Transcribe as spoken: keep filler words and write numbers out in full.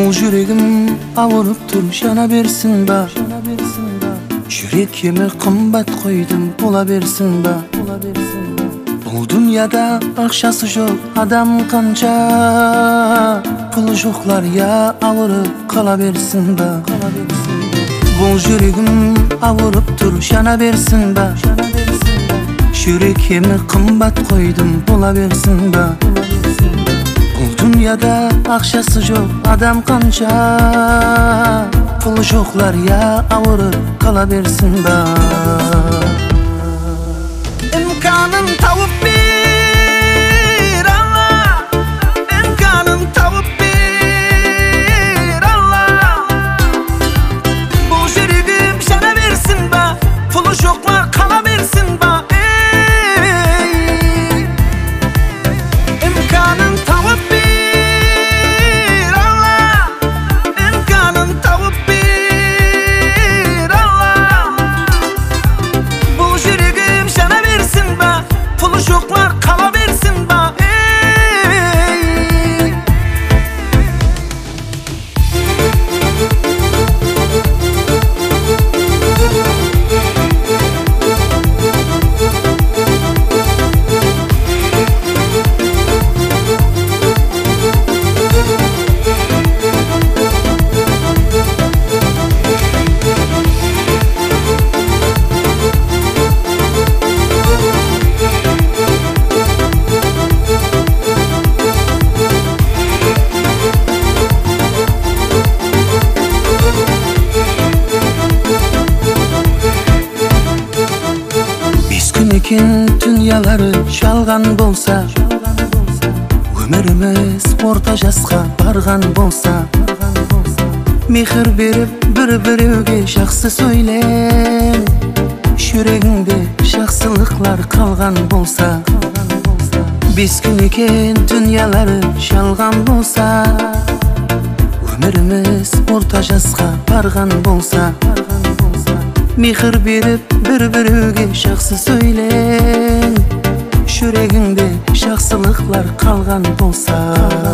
Бул жүрегим ауырып тур, жана берсин ба? Жүрек эми кымбат койдум, бола берсин ба? Бул дүйнөдө акчасы жок адам канча, пулу жоклар я ауырып кала берсин ба? Бул жүрегим ауырып тур, жана берсин ба? Жүрек эми кымбат койдум, бола берсин ба? Бул дүйнөдө акчасы жок адам канча, пулу жоклар я ауырып кала берсин ба? İmkanın tavıp bir Allah, imkanın tavıp bir Allah. Bu yüreğim sana versin ba, pulu joklar kala versin ba. Ey, imkanın tavıp bir Allah, imkanın tavıp bir Allah. Bu yüreğim sana versin ba, pulu joklar kala versin ba. Ey, Ekin dünyalары жалган болса, өмүрүмүз орта жаска барган болса, мехир берип бири-бирөөгө жакшы сөйлем, жүрөгүңдө жакшылыклар калган болса, биз күн экен дүнялары жалган болса, өмүрүмүз орта жаска барган болса, мехир берип бири-бирөөгө жакшы сөйлем, жүрөгүңдө жакшылыклар калган болса.